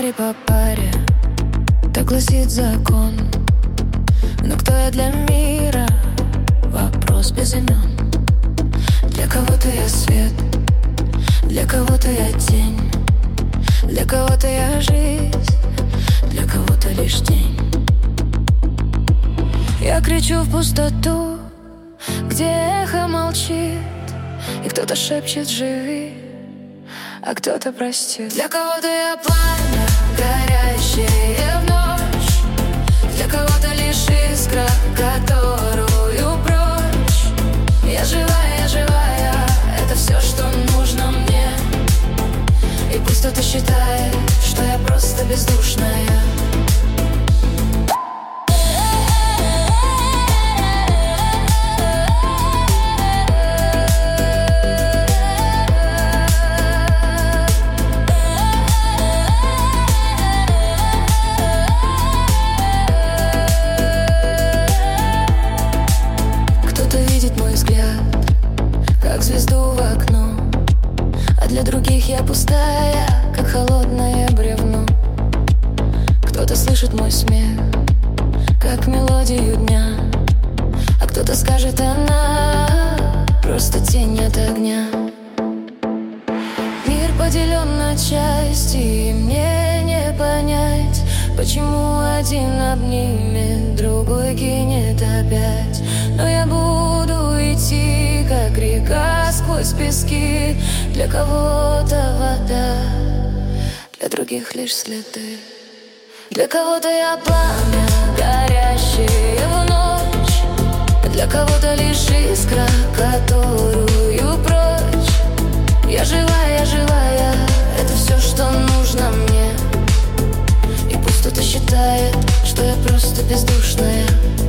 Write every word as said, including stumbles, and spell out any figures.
паре по паре, так гласит закон. Но кто я для мира? Вопрос без имен. Для кого-то я свет, для кого-то я тень, для кого-то я жизнь, для кого-то лишь тень. Я кричу в пустоту, где эхо молчит, и кто-то шепчет «живи», а кто-то простит. Для кого-то я пламя, горящее в ночь, для кого-то лишь искра, которую прочь. Я живая, я живая, это все, что нужно мне. И пусть кто-то считает, что я просто бездушная. Как звезду в окно, а для других я пустая, как холодное бревно. Кто-то слышит мой смех, как мелодию дня, а кто-то скажет: она просто тень от огня. Мир поделен на части, и мне не понять, почему один обнимет, другой кинет опять. Но я буду идти, как река сквозь пески. Для кого-то вода, для других лишь следы. Для кого-то я пламя, горящее в ночь, для кого-то лишь искра, которую прочь. Я живая, я живая, это все, что нужно мне. И пусть кто-то считает, что я просто бездушная.